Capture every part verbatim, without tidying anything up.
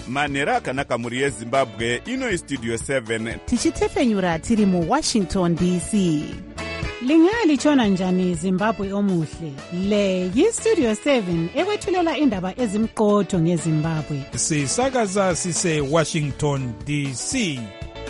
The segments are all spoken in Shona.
manhero akanaka mhuri yezimbabwe. Ino istudio seven tichitefenyura tiri muwashington D C. Lingalitshona njani Zimbabwe omuhle? Le yistudio seven ekwethulela indaba ezimqotho ngeZimbabwe. Sisakaza sise Washington D C.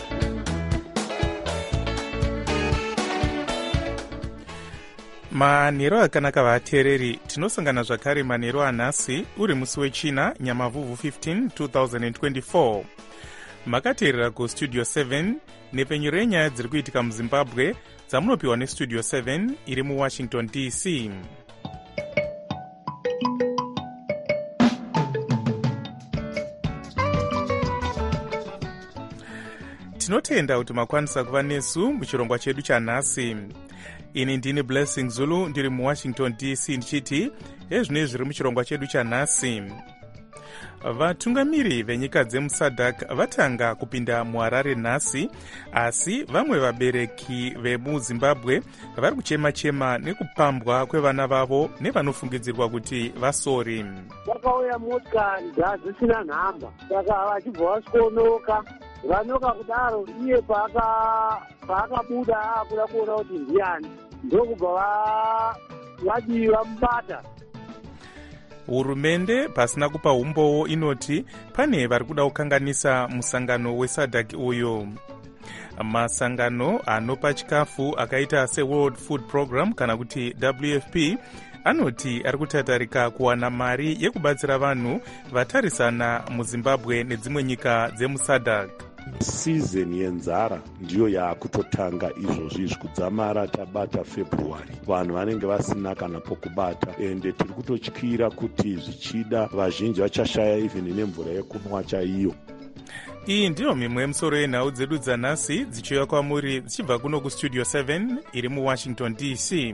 manhero akanaka vateereri, tinosangana zvakare manhero anhasi uri musi wechina nyamavhuvhu fifteen twenty twenty-four. makateerera kustudio seven nepfenyuro yenyaya dziri kuitika muzimbabwe dzamunopiwa nestudio seven iri muwashington D C. tinotenda kuti makwanisa kuva nesu muchirongwa chedu chanhasi. ini ndini Blessing Zulu ndiri muwashington D C ndichiti ezvinei zviri muchirongwa chedu chanhasi. vatungamiri venyika dzemusadhak vatanga kupinda muharare nhasi, asi vamwe vabereki vemuzimbabwe vari kuchema-chema nekupambwa kwevana vavo nevanofungidzirwa kuti vasori. vakauya motikari dzasina nhamba, saka vachibva vasikonoka vanoka kudaro. iye paakabuda akuda kuona kuti ndiani, ndokubva vadiwa mubata. hurumende pasina kupa umbowo inoti pane vari kuda kukanganisa musangano wesadhak uyu. masangano anopa chikafu akaita seworld food program kana kuti W F P anoti ari kutatarika kuwana mari yekubatsira vanhu vatarisana muzimbabwe nedzimwe nyika dzemusadhak. sizeni yenzara ndiyo yaakutotanga izvozvi izvi kudzamara tabata february. vanhu vanenge vasina kana pokubata, ende tiri kutotyira kuti zvichida vazhinji vachashaya even nemvura yekunwa chaiyo. iyi ndiyo mimwe yemusoro yenhau dzedu dzanhasi dzichiuya kwamuri dzichibva kuno kustudio seven iri muwashington D C.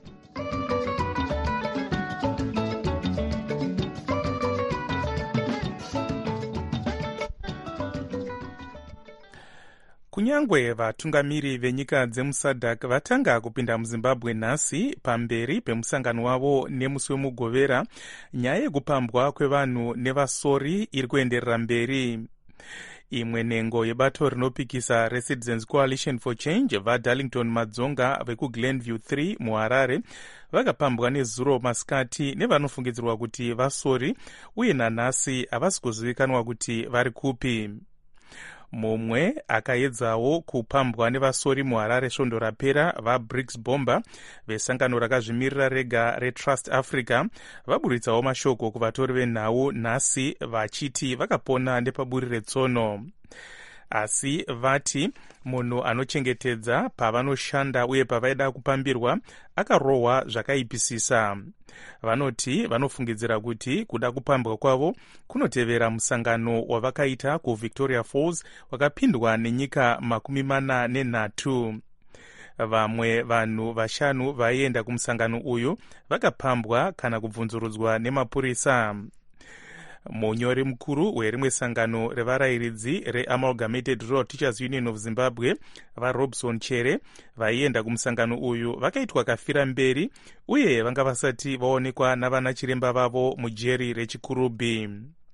kunyangwe vatungamiri venyika dzemusadhak vatanga kupinda muzimbabwe nhasi pamberi pemusangano wavo nemusi wemugovera, nyaya yekupambwa kwevanhu nevasori iri kuenderera mberi. imwe nhengo yebato rinopikisa reCitizens Coalition for Change vadarlington madzonga vekuglenview three muharare vakapambwa nezuro masikati nevanofungidzirwa kuti vasori, uye nanhasi havasi kuzivikanwa kuti vari kupi. mumwe akaedzawo kupambwa nevasori muharare svondo rapera vabricks bomber vesangano rakazvimirira rega retrust africa vaburitsawo mashoko kuvatori venhau nhasi vachiti vakapona nepaburi retsono. asi vati munhu anochengetedza pavanoshanda uye pavaida kupambirwa akarohwa zvakaipisisa. vanoti vanofungidzira kuti kuda kupambwa kwavo kunotevera musangano wavakaita kuvictoria falls wakapindwa nenyika makumi mana nenhatu. vamwe vanhu vashanu vaienda kumusangano uyu vakapambwa kana kubvunzurudzwa nemapurisa. munyori mukuru werimwe sangano revarayiridzi reamalgamated rural teachers union of zimbabwe varobson chere vaienda kumusangano uyu vakaitwa kafira mberi, uye vanga vasati vaonekwa navana chiremba vavo mujeri rechikurubi.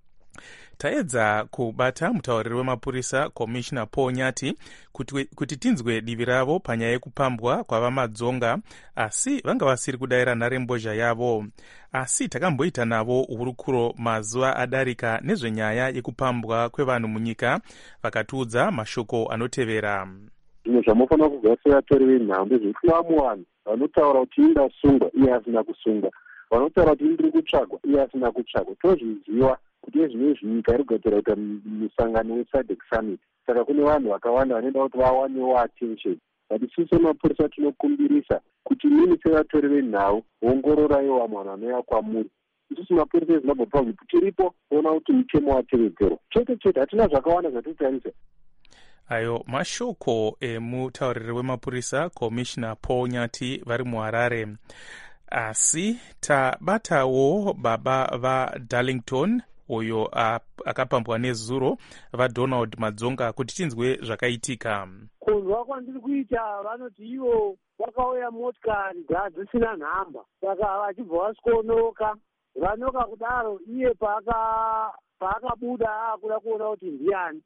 taedza kubata mutauriri wemapurisa commissioner Paul Nyati kuti, kuti tinzwe divi ravo panyaya yekupambwa kwava madzonga, asi vanga vasiri kudayira nharembozha yavo. asi takamboita navo hurukuro mazuva adarika nezvenyaya yekupambwa kwevanhu munyika, vakatiudza mashoko anotevera. zvimwe zvamufanira kugara sevatori venhau ndezvekuti vamwe vanhu vanotaura kuti indasungwa iye asina kusungwa, vanotaura kuti indiri kutsvagwa iye asina kutsvagwa. tozviziva kuti ezvinezvi nyika iri kugadzira kuita musangano wesadhak summit, saka kune vanhu vakawanda vanoenda kuti vawanewo attention. but isusu semapurisa tinokumbirisa kuti mini sevatori venhau ongororaiwo vamwe vanhu vanouya kwamuri. isusu mapurisa ezimbabwe province tiripo kuona kuti mutemo watevedzerwa chete chete, hatina zvakawanda zvatotarisa. ayo mashoko emutauriri wemapurisa commissioner Paul Nyati vari muharare. asi tabatawo baba vadarlington uyo akapambwa nezuro vaDonald Madzonga kuti tinzwe zvakaitika. kunzwa kwandiri kuita vanoti ivo vakauya motikari dzasina nhamba, saka vachibva vasikonoka vanoka kudaro. iye paakabuda akuda kuona kuti ndiani,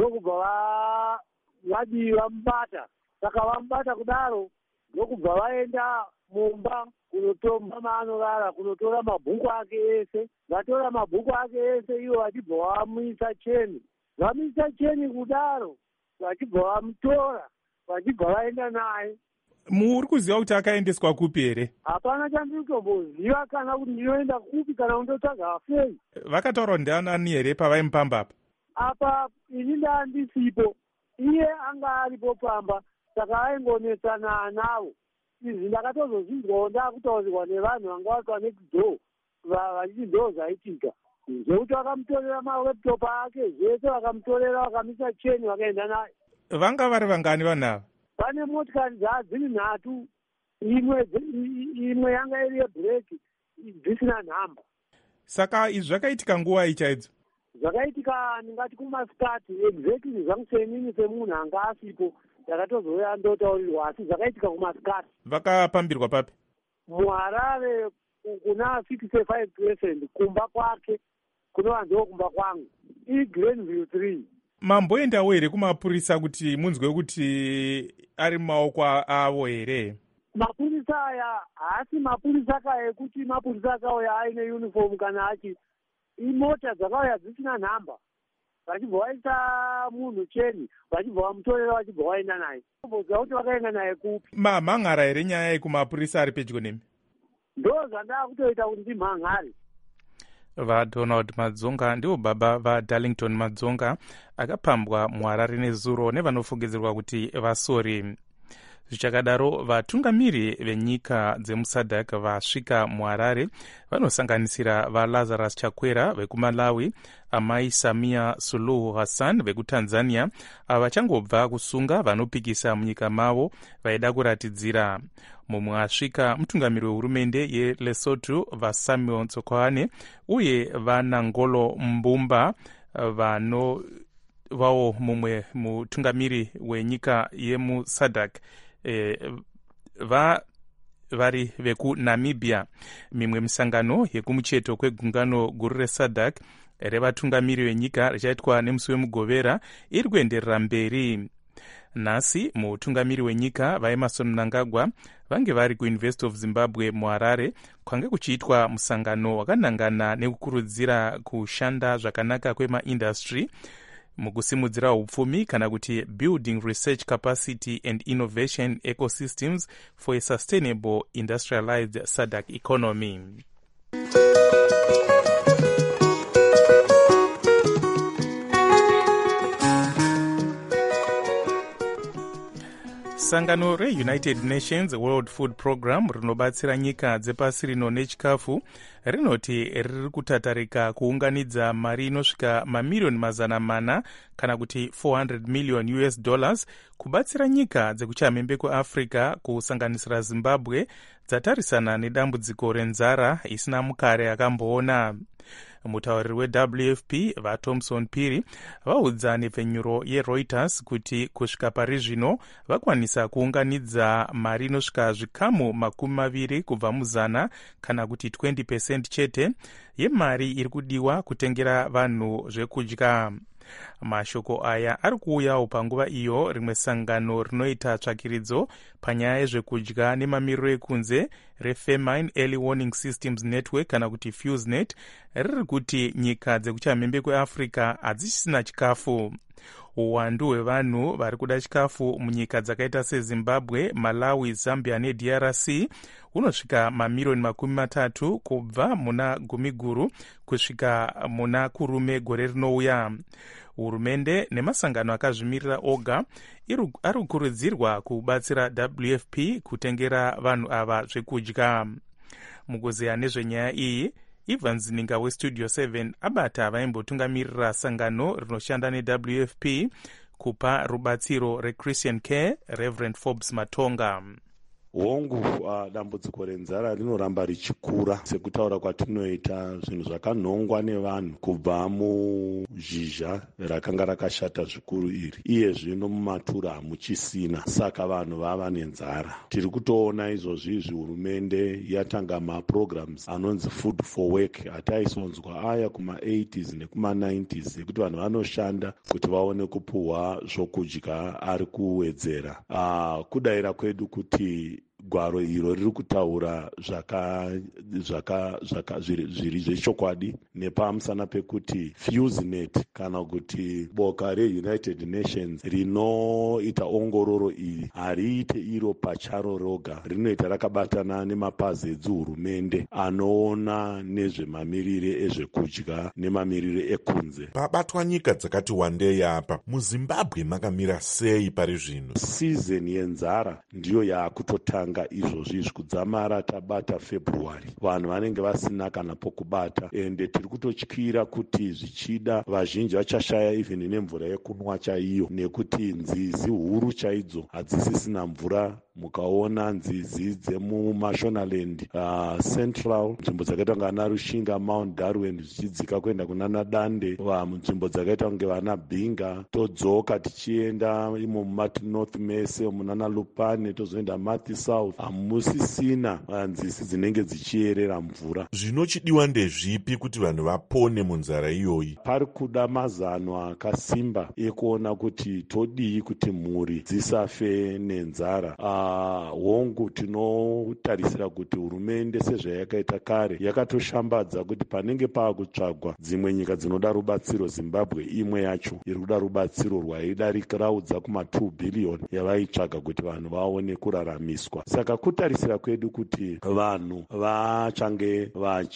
ndokubva vadii vamubata. Saka vamubata kudaro ndokubva vaenda mumba kunotomba maanorara, kunotora mabhuku ake ese. Vatora mabhuku ake ese ivo vachibva vamuisa cheni. Vamuisa cheni kudaro vachibva vamutora, vachibva vaenda naye. Muri kuziva kuti akaendeswa kupi here? Hapana chandiri kutomboziva kana kuti ndinoenda kupi kana kundotsvaga afei. Vakataura ndianani here pavaimupamba apa? Apa ini ndandisipo, iye anga aripo pamba, saka aingonesana navo. Izvi ndakatozozvinzwawo ndakutaurirwa nevanhu vanga vatwa next door vachiti ndo zvaitika. Zvekuti vakamutorera malaptop ake zvese, vakamutorera vakamisa cheni vakaenda naye. Vanga vari vangani vanhu ava? Pane motikari dzadziri nhatu, imwe imwe yanga iri yebhureki dzisina nhamba. Saka izvi zvakaitika nguva ichaidzo? Zvakaitika ndingati kumasikati, exactly zvamusenini semunhu anga asipo, ndakatozouya ndotaurirwa, asi zvakaitika kumasikati. Vakapambirwa papi? muHarare kuna sixty-five percent kumba kwake kunova ndo kumba kwangu iGrenville three. Mamboendawo here kumapurisa kuti munzwe kuti ari mumaoko avo here? Mapurisa aya haasi mapurisa aka ekuti mapurisa akauya aine uniform kana achi imota dzakauya dzisina nhamba, vachibva vaisa munhu cheni, vachibva vamutorera, vachibva vaenda naye. Vobvunza kuti vakaenda naye kupi. Mamhan'ara here nyaya yekumapurisa ari pedyo nemi? Ndo zvandava kutoita kuti ndimhan'are. VaDonald Madzonga ndivo baba vaDarlington Madzonga akapambwa muHarare nezuro nevanofungidzirwa kuti vasori. Zvichakadaro, vatungamiri venyika dzemusadhak vasvika muHarare vanosanganisira vaLazarus Chakwera vekuMalawi, amai Samia Suluhu Hassan vekuTanzania, ava vachangobva kusunga vanopikisa munyika mavo vaida kuratidzira. Mumwe asvika mutungamiri wehurumende yeLesotho vaSamuel Tsokwane uye vaNangolo Mbumba vano vawo mumwe mutungamiri wenyika yemusadhak e, va vari vekuNamibia. Mimwe misangano yekumucheto kwegungano guru resadhak revatungamiri venyika richaitwa nemusi wemugovera iri kuenderera mberi. Nhasi mutungamiri wenyika vaEmmerson Mnangagwa vange vari kuUniversity of Zimbabwe muHarare kwange kuchiitwa musangano wakanangana nekukurudzira kushanda zvakanaka kwemaindastry mukusimudzira upfumi kana kuti building research capacity and innovation ecosystems for a sustainable industrialized sadhak economy. Sangano reUnited Nations World Food Program rinobatsira nyika dzepasi rino nechikafu rinoti riri kutatarika kuunganidza mari inosvika mamiliyoni mazana mana kana kuti four hundred million U S dollars kubatsira nyika dzekuchamhembe kuAfrica kusanganisira Zimbabwe dzatarisana nedambudziko renzara isina mukare akamboona. Mutauriri weW F P vaThomson Phiri vaudza nepfenyuro yeReuters kuti kusvika pari zvino vakwanisa kuunganidza mari inosvika zvikamu makumi maviri kubva muzana kana kuti twenty percent chete yemari iri kudiwa kutengera vanhu zvekudya. Mashoko aya ari kuuyawo panguva iyo rimwe sangano rinoita tsvakiridzo panyaya yezvekudya nemamiriro ekunze reFamine Early Warning Systems Network kana kuti FuseNet riri kuti nyika dzekuchamhembe kweAfrica hadzisina chikafu. Uwandu hwevanhu vari kuda chikafu munyika dzakaita seZimbabwe, Malawi, Zambia neD R C hunosvika mamiliyoni makumi matatu kubva muna gumi guru kusvika muna kurume gore rinouya. Hurumende nemasangano akazvimirira oga ari kukurudzirwa kubatsira W F P kutengera vanhu ava zvekudya. Mukuzeya nezvenyaya iyi, Evans Ninga weStudio seven abata vaimbotungamirira sangano rinoshanda neW F P kupa rubatsiro reChristian Care, Reverend Forbes Matonga. hongu uh, dambudziko renzara rinoramba richikura sekutaura kwatinoita zvinhu zvakanhongwa nevanhu kubva muzhizha rakanga rakashata zvikuru iri, iye zvino mumatura hamuchisina, saka vanhu vava nenzara. Tiri kutoona izvozvizvi hurumende yatanga maprograms anonzi food for work, hataisonzwa aya kuma-eighties nekuma-nineties ekuti vanhu vanoshanda kuti vaone kupuhwa zvokudya ari kuwedzera. Uh, kudayira kwedu kuti gwaro iro riri kutaura zvaka zvaka zvaka zviri zvechokwadi nepamusana pekuti FuseNet kana kuti boka reUnited Nations rinoita ongororo iyi hariite iro pacharo roga, rinoita rakabatana nemapazi edzihurumende anoona nezvemamirire ezvekudya nemamirire ekunze. Pabatwa nyika dzakati wandei apa, muZimbabwe makamira sei pari zvino? Sizeni yenzara ndiyo yaakutotanga izvozvizvi kudzamara tabata February. Vanhu vanenge vasina kana pokubata, ende tiri kutotyira kuti zvichida vazhinji vachashaya even nemvura yekunwa chaiyo, nekuti nzizi huru chaidzo hadzisisina mvura. Mukaona nzizi dzemumashonaland uh, central, nzvimbo dzakaita kunge vana Rushinga, Mount Darwin zvichidzika kuenda kunana Dande, nzvimbo dzakaita kunge vana Bhinga, todzoka tichienda imo mumati North Mese munana Lupane, tozoenda mati South, hamusisina nzizi dzinenge dzichierera mvura. Zvinochidiwa ndezvipi kuti vanhu vapone munzara iyoyi? Pari kuda mazano akasimba ekuona kuti todii kuti mhuri dzisafe nenzara. uh, hongu tinotarisira kuti hurumende sezvayakaita kare yakatoshambadza kuti panenge paakutsvagwa dzimwe nyika dzinoda rubatsiro, Zimbabwe imwe yacho iri kuda rubatsiro rwaidarikiraudza kuma two billion yavaitsvaga kuti vanhu vaone kuraramiswa. Saka kutarisira kwedu kuti vanhu vachange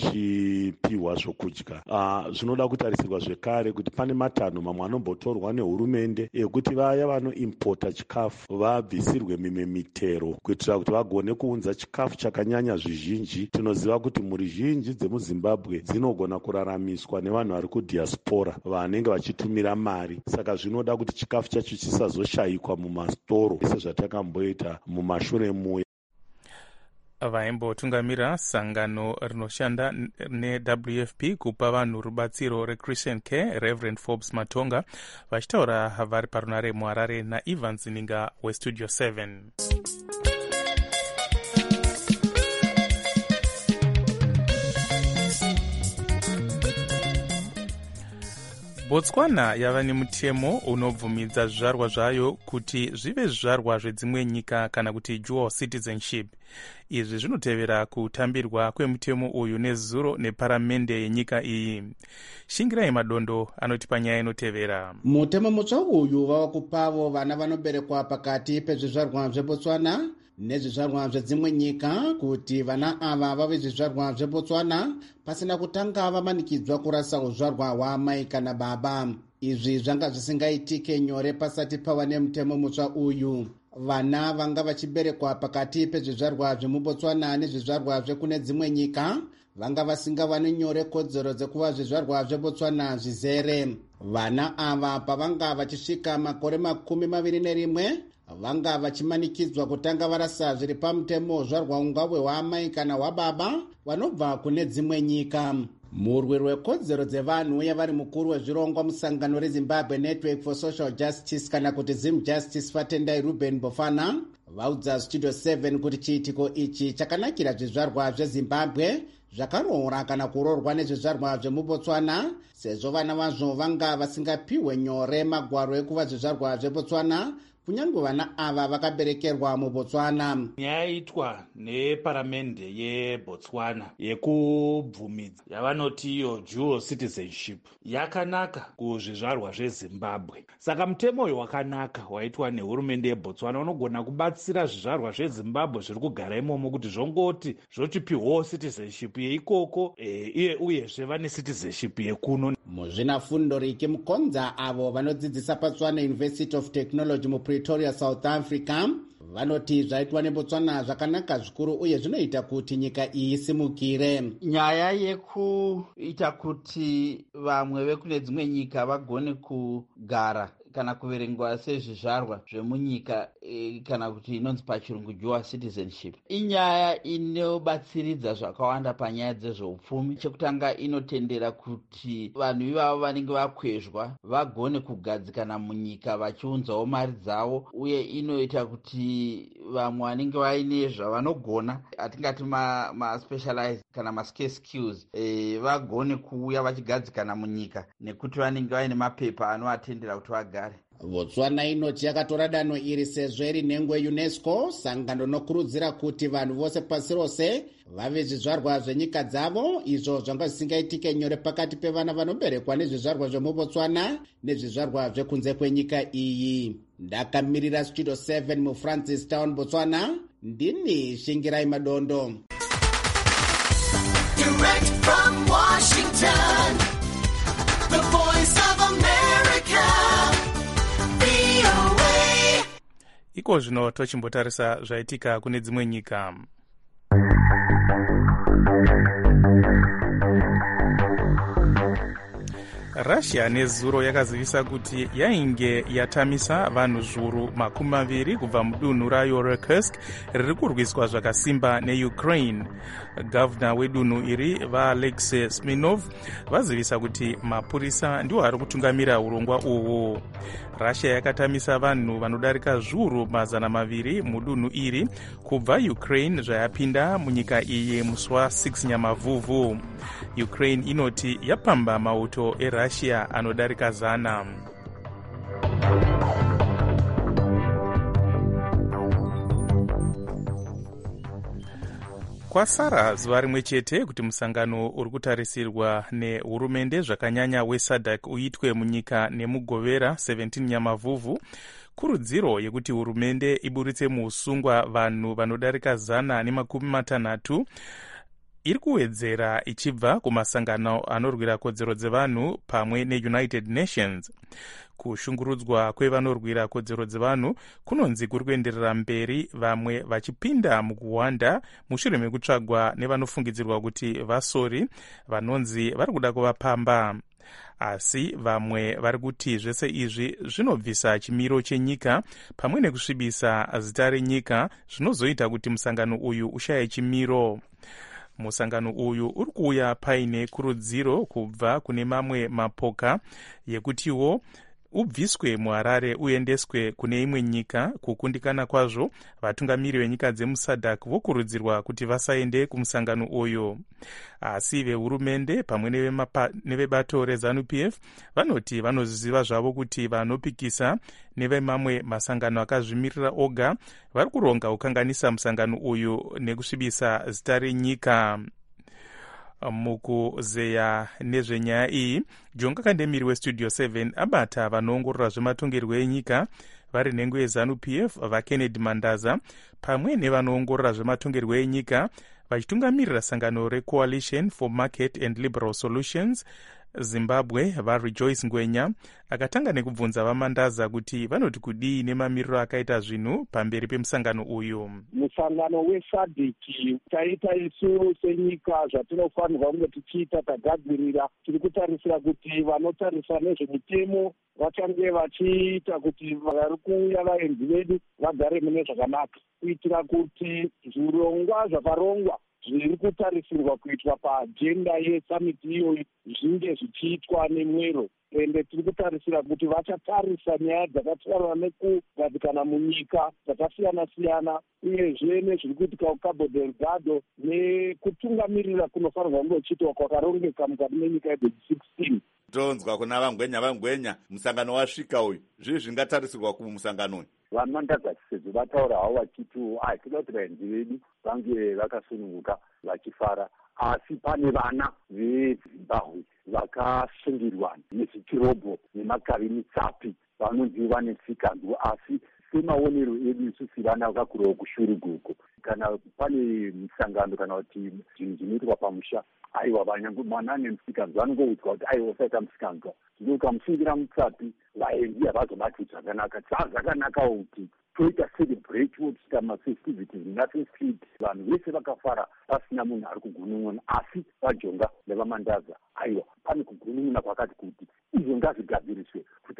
vachipiwa zvokudya. Uh, zvinoda kutarisirwa zvekare kuti pane matanho mamwe anombotorwa nehurumende ekuti vaya vanoimpota chikafu vabvisirwe mimwe mitero kuitira kuti vagone kuunza chikafu chakanyanya zvizhinji. Tinoziva kuti mhuri zhinji dzemuZimbabwe dzinogona kuraramiswa nevanhu vari kudiaspora vanenge vachitumira mari, saka zvinoda kuti chikafu chacho chisazoshayikwa mumastoro sezvatakamboita mumashure muya. Vaimbotungamira sangano rinoshanda neW F P kupa vanhu rubatsiro recreation care, Reverend Forbes Matonga, vachitaura vari parunare muHarare naIvan Zininga weStudio seven. Botswana yava nemutemo unobvumidza zvizvarwa zvayo kuti zvive zvizvarwa zvedzimwe nyika kana kuti dual citizenship. Izvi zvinotevera kutambirwa kwemutemo uyu nezuro neparamende yenyika iyi. Shingirai Madondo anoti panyaya inotevera. Mutemo mutsva uyu wava kupavo vana vanoberekwa pakati pezvizvarwa zveBotswana nezvizvarwa zvedzimwe nyika kuti vana ava vave zvizvarwa zveBotswana pasina kutanga vamanikidzwa kurasa uzvarwa hwaamai kana baba. Izvi zvanga zvisingaitike nyore pasati pava nemutemo mutsva uyu. Vana vanga vachiberekwa pakati pezvizvarwa zvemuBotswana nezvizvarwa zvekune dzimwe nyika vanga vasingavani nyore kodzero dzekuva zvizvarwa zveBotswana zvizere. Vana ava pavanga vachisvika makore makumi maviri nerimwe vanga vachimanikidzwa kutanga varasa zviri pamutemo uzvarwa ungave hwaamai kana hwababa vanobva kune dzimwe nyika. Murwi rwekodzero dzevanhu uye vari mukuru wezvirongwa musangano reZimbabwe Network for Social Justice kana kuti Zim Justice Fatendai Ruben Bofana vaudza Studio seven kuti chiitiko ichi chakanakira zvizvarwa zveZimbabwe zvakaroora kana kuroorwa nezvizvarwa zvemuBotswana sezvo vana vazvo vanga vasingapiwe nyore magwaro ekuva zvizvarwa zveBotswana kunyange vana ava vakaberekerwa muBotswana. Yaitwa neparamende yeBotswana yekubvumidza yavanoti iyo dual citizenship yakanaka kuzvizvarwa zveZimbabwe. Saka mutemo uyu wakanaka waitwa nehurumende yeBotswana unogona kubatsira zvizvarwa zveZimbabwe zviri kugara imomo kuti zvongoti zvochipiwawo citizenship yeikoko e, uyezve vane citizenship yekuno. Muzvinafundo Riki Mukonza avo vanodzidzisa paTswana University of Technology muPretoria, South Africa vanoti zvaitwa neBotswana zvakanaka zvikuru uye zvinoita kuti nyika iyi isimukire. Nyaya yekuita kuti vamwe vekune dzimwe nyika vagone kugara kana kuverengwa sezvizvarwa zvemunyika e, kana kuti inonzi pachirungu dual citizenship. Inyaya inobatsiridza zvakawanda panyaya dzezveupfumi. Chekutanga, inotendera kuti vanhu ivavo vanenge vakwezva vagone kugadzikana munyika vachiunzawo mari dzavo, uye inoita kuti vamwe vanenge vaine zvavanogona, atingati ma, ma specialized kana ma scarce skills, e, vagone kuuya vachigadzikana munyika nekuti vanenge vaine mapepa anovatendera kuti vagare. Botswana inoti yakatora danho iri sezvo iri nhengo UNESCO, sangano rinokurudzira kuti vanhu vose pasi rose vave zvizvarwa zvenyika dzavo, izvo zvanga zvisingaitike nyore pakati pevana vanoberekwa nezvizvarwa zvemubotswana nezvizvarwa zvekunze kwenyika iyi. Ndakamirira Studio seven muFrancis Town, Botswana, ndini Shingirai Madondo. Direct from Washington, the voice of America. Iko zvino tochimbotarisa zvaitika kune dzimwe nyika. Russia nezuro yakazivisa kuti yainge yatamisa vanhu zviuru makumi maviri kubva mudunhu rayo Kursk riri kurwiswa zvakasimba neUkraine. Gavana wedunhu iri vaAlexei Smirnov vazivisa kuti mapurisa ndiwo ari kutungamira urongwa uhwu. Russia yakatamisa vanhu vanodarika zviuru mazana maviri mudunhu iri kubva Ukraine zvayapinda munyika iyi musi wa6 Nyamavhuvhu. Ukraine inoti yapamba mauto eRussia anodarika zana. Kwasara zuva rimwe chete kuti musangano uri kutarisirwa nehurumende zvakanyanya weSADC uitwe munyika nemugovera seventeen Nyamavhuvhu. Kurudziro yekuti hurumende iburitse muusungwa vanhu vanodarika zana nemakumi matanhatu iri kuwedzera ichibva kumasangano anorwira kodzero dzevanhu pamwe neUnited Nations. Kushungurudzwa kwevanorwira kodzero dzevanhu kunonzi kuri kuenderera mberi, vamwe vachipinda mukuwanda mushure mekutsvagwa nevanofungidzirwa kuti vasori vanonzi vari kuda kuvapamba. Asi vamwe vari kuti zvese izvi zvinobvisa chimiro chenyika pamwe nekusvibisa zita renyika, zvinozoita kuti musangano uyu ushaye chimiro. Musangano uyu uri kuuya paine kurudziro kubva kune mamwe mapoka yekutiwo ubviswe muHarare uendeswe kune imwe nyika. Kukundikana kwazvo, vatungamiri venyika dzemuSADC vokurudzirwa kuti vasaende kumusangano uyu. Asi vehurumende pamwe nevebato reZANU P F vanoti vanoziva zvavo kuti vanopikisa nevemamwe masangano akazvimirira oga vari kuronga kukanganisa musangano uyu nekusvibisa zita renyika. Mukuzeya nezvenyaya iyi, Jonga Kandemiri weStudio seven abata vanoongorora zvematongerwo enyika vari nhengo yeZANU P F vaKennedy Mandaza pamwe nevanoongorora zvematongerwo enyika vachitungamirira sangano reCoalition for Market and Liberal Solutions Zimbabwe vaRejoice Ngwenya akatanga nekubvunza vaMandaza kuti vanoti kudii nemamiriro akaita zvinhu pamberi pemusangano uyu. Musangano weSADC taita isu senyika zvatinofanirwa kunge tichiita tagadzirira, tiri kutarisira kuti vanotarisa nezvemitemo vachange vachiita kuti vari kuuya vaenzi vedu vagare mune zvakanaka, kuitira kuti zvirongwa zvakarongwa zviri kutarisirwa kuitwa paajenda yesamiti iyoyi zvinge zvichiitwa nemwero. Ende tiri kutarisira kuti vachatarisa nyaya dzakasiyana nekugadzikana munyika dzakasiyana-siyana, uyezve nezviri kuitika kuCabo Delgado nekutungamirira kunofanirwa kunge kuchiitwa kwakarongeka mukati menyika ye-sixteen. Tonzwa kuna vangwenya vangwenya musangano wasvika uyu, zvii zvingatarisirwa kumusangano uyu? VaMandaza sezvo vataura havo vachiti ai toda kuti vaenzi vedu vange vakasununguka vachifara, asi pane vana veZimbabwe vakasungirwa nezvitirobho nemakavi mitsapi vanonzi vane tsikanzwa, asi semaonero edu isu sevana vakakurawo kushuruguko, kana pane musangano kana kuti zvinhu zvinoitwa pamusha, aiwa vanyange mwana ane musikanzwa vanongoudzwa kuti aiwa usaita musikanzwa, zvino ukamusungira mutsapi vaenzi havazobati zvakanaka. Saa zvakanakawo kuti toita celebrate wotiita mafestivities nafestid, vanhu vese vakafara pasina munhu ari kugunun'una. Asi vaJonga nevaMandaza aiwa pane kugunun'una kwakati kuti izvo ngazvigadziriswe kuti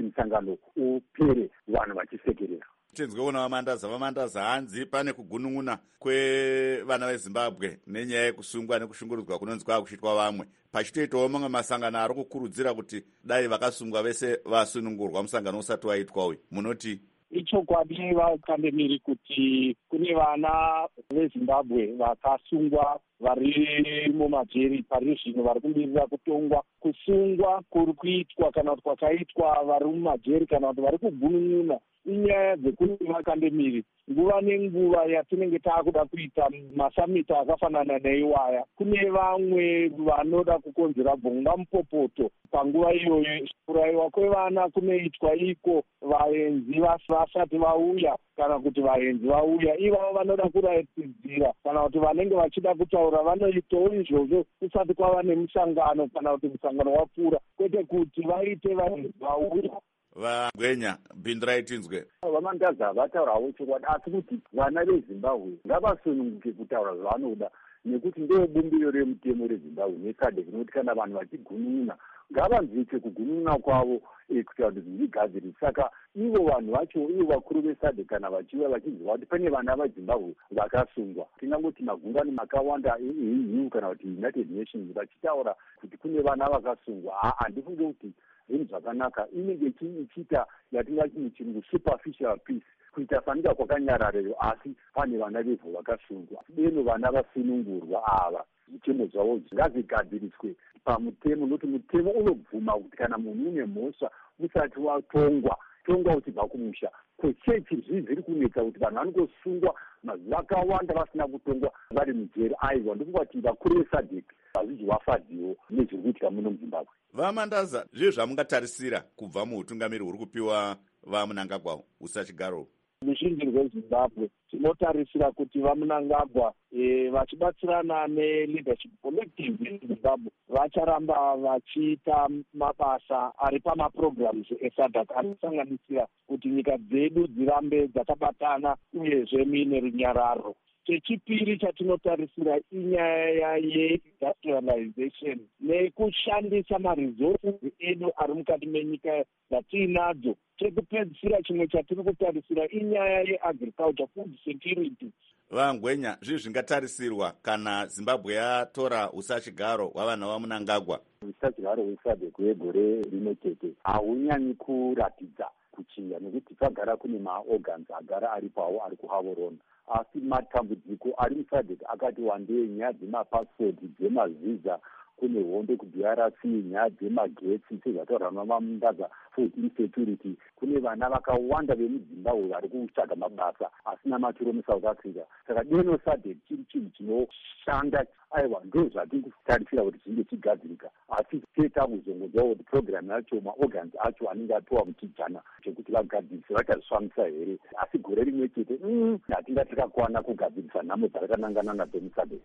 musangano upere vanhu vachisekerera. tinzweona vamandaza vamandaza hanzi pane kugunun'una kwevana vezimbabwe nenyaya yekusungwa nekushungurudzwa kunonzi kwakuchitwa vamwe, pachitoitawo mamwe masangano ari kukurudzira kuti dai vakasungwa vese vasunungurwa musangano usati waitwa uyu. Munoti ichokwadi vakandemiri kuti kune vana vezimbabwe vakasungwa vari mumajeri pari zvino vari kumirira kutongwa. Kusungwa kuri kuitwa kana kuti kwakaitwa vari mumajeri kana kuti vari kugunun'una inyaya dzekuti vakandemiri nguva nenguva yatinenge taakuda kuita masamita akafanana neiwaya. Kune vamwe vanoda kukonzera bvonga mupopoto panguva iyoyo. Kurayiwa kwevana kunoitwa iko vaenzi vasati vauya kana kuti vaenzi vauya, ivavo vanoda kuratidzira kana kuti vanenge vachida kutaura vanoitawo izvozvo kusati kwava nemusangano kana kuti musangano wapfuura, kwete kuti vaite vaenzi vauya. Vagwenya bhindirai tinzwe. Vamandaza vataurawo chokwadi, asi kuti vana vezimbabwe ngavasununguke kutaura zvavanoda, nekuti ndoo bumbiro remutemo rezimbabwe nesadek rinoti kana vanhu vachigunun'una ngavanzwike kugunun'una kwavo kutaura kuti zvigadziri. Saka ivo vanhu vacho, ivo vakuru vesadek kana vachiuya vachiziva kuti pane vana vezimbabwe vakasungwa, tingangoti magungano makawanda eu kana kuti United Nations vachitaura kuti kune vana vakasungwa, handifunge kuti zvinhu zvakanaka. Inenge ichiita yatingati muchirungu superficial peace, kuita fanika kwakanyarareyo, asi pane vana vevhu vakasungwa. Deno vana vasunungurwa ava mutemo zvavo ngazigadziriswe pamutemo, nokuti mutemo unobvuma kuti kana munhu une mhosva usati watongwa tongwa uchibva kumusha. Kwechechi zvii zviri kunetsa kuti vanhu vanongosungwa mazuva akawanda vasina kutongwa vari mujeri. Aiwa, ndofunga kuti vakuru vesadek vazhinji vafadhiwo nezviri kuitika muno muzimbabwe. Vamandaza, zvii zvamungatarisira kubva muutungamiri huri kupiwa vaMnangagwa usachigaro? Muzhinji rwezimbabwe tinotarisira kuti vaMnangagwa e, vachibatsirana neleadership collective yezimbabwe vacharamba vachiita mabasa ari pamaprograms esadek anosanganisira kuti nyika dzedu dzirambe dzakabatana uyezve muine runyararo. Chechipiri chatinotarisira inyaya yeindustrialization nekushandisa maresources edu ari mukati menyika dzatiinadzo. Chekupedzisira chimwe chatiri kutarisira inyaya yeagriculture, food security. Vangwenya, zvii zvingatarisirwa kana Zimbabwe yatora usachigaro hwavana vaMnangagwa? Usachigaro hwesadek hwegore rimwe chete hahunyanyi kuratidza kuchinja, nekuti pagara kune maorgans agara ari pawo ari kuhavorona, asi matambudziko ari musadek akati wandei. Nyaya dzemapasipoti, dzemavhiza, kune hondo ku-D R C, nyaya dzemagetsi sezvataura navaMundaza, food insecurity. Kune vana vakawanda vemuzimbabwe vari kutsvaga mabasa asina maturo muSouth Africa. Saka deno sadek chiri chinhu chinoshanda. Aiwa, ndo zvatiri kutarisira kuti zvinge chigadzirika, asi tetakuzongodzwa kuti programu yacho maorgans acho anenge apiwa muchijana chekuti vagadzirise vachazvisvamisa here. Asi gore rimwe chete hatinga tikakwana kugadzirisa nhamo dzakatanangana nadzo musadek.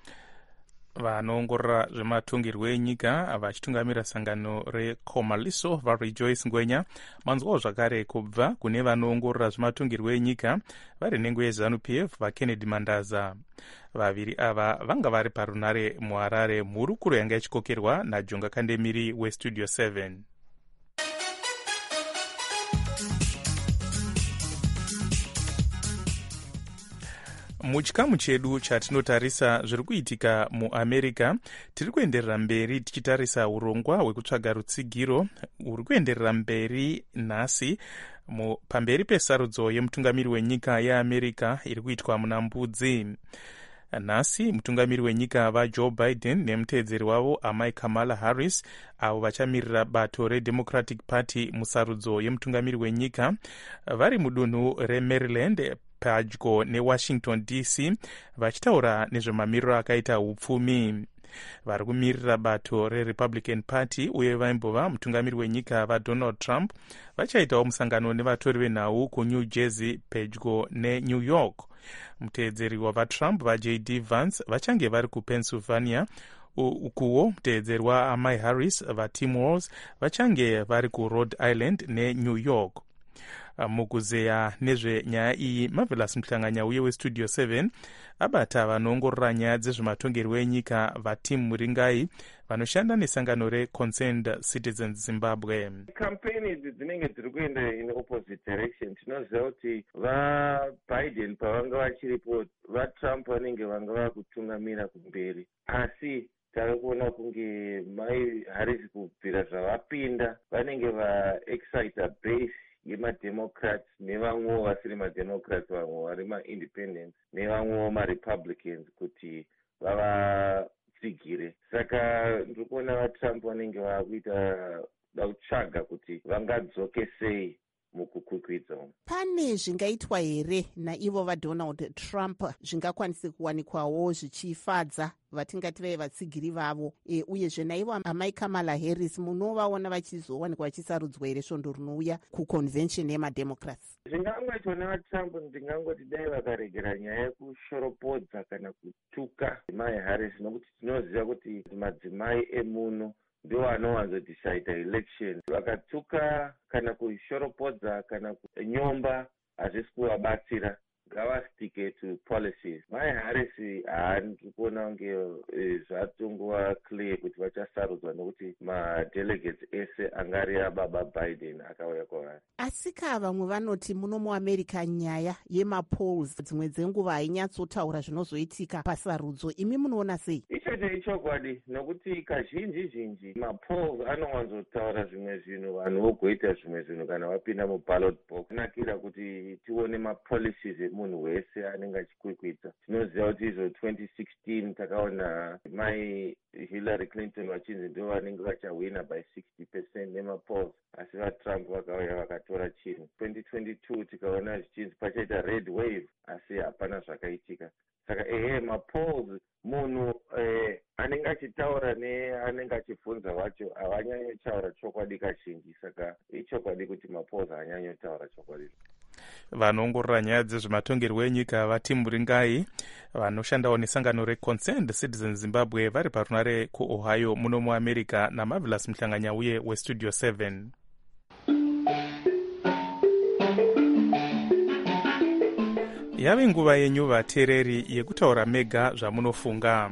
Vanoongorora zvematungirwo enyika vachitungamira sangano reComaliso vaRejoice Ngwenya, manzwawo zvakare kubva kune vanoongorora zvematungirwo enyika vari nhengo yeZANU-P F vaKennedy Mandaza. Vaviri ava vanga vari parunare muHarare, mhurukuro yanga ichikokerwa naJonga Kandemiri weStudio seven. Muchikamu chedu chatinotarisa zviri kuitika muAmerica, tiri kuenderera mberi tichitarisa urongwa hwekutsvaga rutsigiro huri kuenderera mberi nhasi pamberi pesarudzo yemutungamiri wenyika yeAmerica iri kuitwa muna Mbudzi. Nhasi mutungamiri wenyika vaJoe Biden nemuteedzeri wavo amai Kamala Harris, avo vachamirira bato reDemocratic Party musarudzo yemutungamiri wenyika, vari mudunhu reMaryland padyo neWashington D C, vachitaura nezvemamiriro akaita upfumi. Vari kumirira bato reRepublican Party uye vaimbova mutungamiri wenyika vaDonald Trump vachaitawo musangano nevatori venhau kuNew Jersey pedyo neNew York. Muteedzeri wavaTrump vaJ D Vance vachange vari kuPennsylvania, ukuwo muteedzeri waamai Harris vaTim Walz vachange vari kuRhode Island neNew York. mukuzeya nezvenyaya iyi Marvelous Mhlanganyauye westudio seven abata vanoongorora nyaya dzezvematongerwo enyika vatim Muringai vanoshanda nesangano reConcerned Citizens Zimbabwe. Kampeni idzi dzinenge dziri kuenda in opposite direction. Tinoziva kuti vaBiden pavanga vachiripo vaTrump vanenge vanga vakutungamira kumberi, asi tave kuona kunge mai Harris kubvira zvavapinda vanenge vaexcita base yemademocrats nevamwewo vasiri mademocrats, vamwe vari maindependents nevamwewo marepublicans kuti vavatsigire. Saka ndiri kuona vaTrump vanenge vakuita dakutsvaga kuti vangadzoke sei mukukwikwidza. Pane zvingaitwa here naivo vaDonald Trump zvingakwanise kuwanikwawo zvichifadza vatingati vai vatsigiri vavo, e, uyezve naivo amai Kamala Harris munovaona vachizowanikwa vachisarudzwa here svondo rinouya kuconvention yemademocrats? Zvingangoitwa navaTrump ndingangoti dai vakaregera nyaya yekushoropodza kana kutuka mai Harris, nokuti tinoziva kuti madzimai emuno ndiwo anowanzodecida election. Vakatuka kana kushoropodza kana kunyomba hazvisi kuvabatsira, ngavastike to policies. Mai Harris handiri kuona kunge zvatongova clear kuti vachasarudzwa nokuti madelegates ese angari ababa Biden akauya kwavari. Asika vamwe vanoti muno muAmerica nyaya yemapolls dzimwe dzenguva hainyatsotaura zvinozoitika pasarudzo. Imi munoona sei? Ichocho ichokwadi, nokuti kazhinji zhinji mapolls anowanzotaura zvimwe zvinhu, vanhu vogoita zvimwe zvinhu kana vapinda muballot box. Nakira kuti tione mapolicies emunhu wese anenge achikwikwidza. Tinoziva kuti izvo twenty sixteen takaona mai Hillary Clinton vachinzi ndivo vanenge vachawina by sixty percent nemapolls, asi vaTrump vakauya vakatora chinhu. twenty twenty-two tikaona zvichinzi pachaita red wave, asi hapana zvakaitika. Saka ehe, mapolls munhu eh, anenge achitaura neanenge achibvunza wacho havanyanyotaura chokwadi kazhinji. Saka ichokwadi kuti mapolls haanyanyotaura chokwadi. Vanoongorora nyaya dzezvematongerwo enyika vaTim Muringai vanoshandawo nesangano reConcerned Citizens Zimbabwe vari parunare kuOhio muno muAmerica naMarvelous Mhlanganyauye westudio seven. Yave nguva yenyu vateereri yekutaura mega zvamunofunga.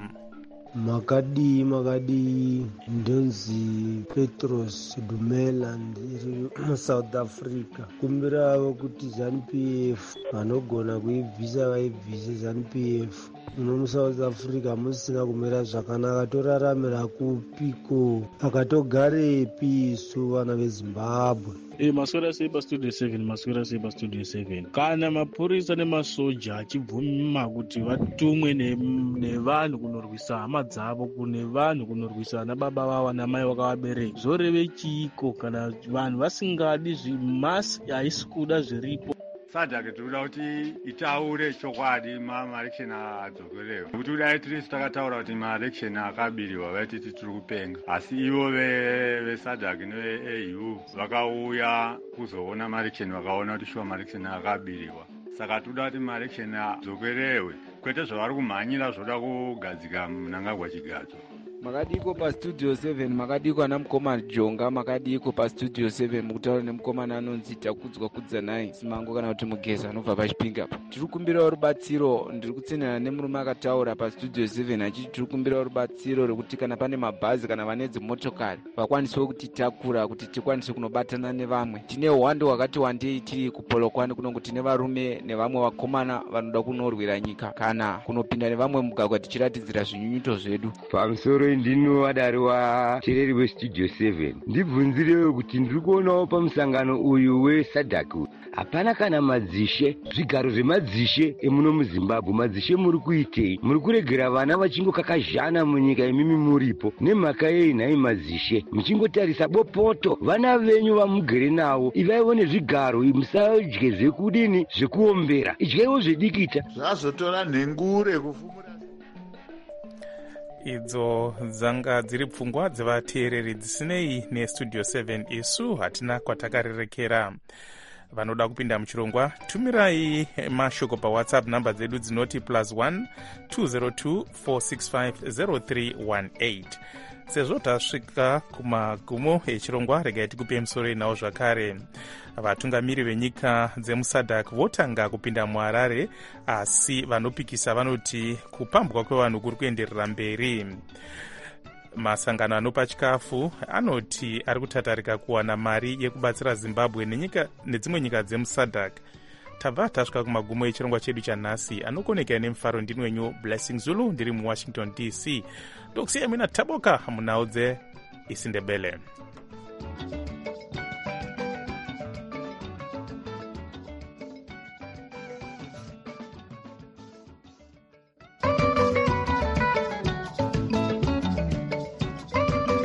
Makadi makadi ndonzi Petros Dumela ndiri muSouth Africa. Kumbirawo kuti ZANU P F vanogona kuibvisa vaibvise ZANU P F. Muno muSouth Africa musina kumira zvakanaka, toraramira kupiko, akatogarepi isu vana veZimbabwe? E, maswera sei pastudio seven, maswera sei pastudio seven. Kana mapurisa nemasoja achibvuma kuti vatumwe nevanhu kunorwisa hama dzavo, kune vanhu kunorwisa nababa vavo namai vakavabereka, zoreve chiiko kana vanhu vasingadi zvimasi haisi kuda zviripo? sadhaki tinoda kuti itaure chokwadi maelection adzokerewo, kuti dai tiri takataura kuti maelection akabiriwa vaititi tiri kupenga, asi ivo vesadhaki neve-A U vakauya kuzoona maelection vakaona kuti shuwa maelection akabiriwa. Saka toda kuti maelection adzokerewe, kwete zvavari kumhanyira zvoda kugadzika Mnangagwa Chigadzo. Makadiko pa studio seven, makadiko ana mukoma Jonga, makadiko pa studio seven mukutaura nemukomana anonzi Takudzwa Kudzanai Simango kana kuti Mugeza anobva paChipinga. Tiri kumbira rubatsiro, ndiri kutsinana nemurume akataura pa studio seven achiti tiri kumbira rubatsiro rekuti kana pane mabhazi kana vane dzimotokari vakwanise kutitakura kuti tikwanise kunobatana nevamwe. Tine hwando wakati wandei tiri kuPolokwane kunongo tine varume nevamwe vakomana vanoda kunorwira nyika kana kunopinda nevamwe mugagwa tichiratidzira zvinyunyuto zvedu. Pamusoro ndino wadari wa chereri westudio seven, ndibvunzirewo kuti ndiri kuonawo pamusangano uyu wesadhaku hapana kana madzishe, zvigaro zvemadzishe emuno muZimbabwe. Madzishe muri kuitei? Muri kuregera vana vachingokakazhana munyika imimi muripo nemhaka yei? Nhai madzishe, muchingotarisa bopoto vana venyu vamugere navo, ivaiwo nezvigaro, musadye zvekudini zvekuombera, idyaiwo zvedikita. Zvazotora nhengure kufumura. Idzo dzanga dziri pfungwa dzevateereri dzisinei nestudio seven. Isu hatina kwatakarerekera. Vanoda kupinda muchirongwa, tumirai mashoko paWhatsApp namba dzedu dzinoti plus one two zero two four six five zero three one eight. sezvo tasvika kumagumo echirongwa regai tikupe musoro inawo zvakare. Vatungamiri venyika dzemusadhak votanga kupinda muharare, asi vanopikisa vanoti kupambwa kwevanhu kuri kuenderera mberi. Masangano anopa chikafu anoti ari kutatarika kuwana mari yekubatsira Zimbabwe nenyika nedzimwe nyika dzemusadhak. Tabva tasvika kumagumo echirongwa chedu chanhasi. Anokoneka nemufaro ndini wenyu Blessing Zulu, ndiri muWashington D C. Ndokusiyai mina Taboka munhau dzeIsindebele.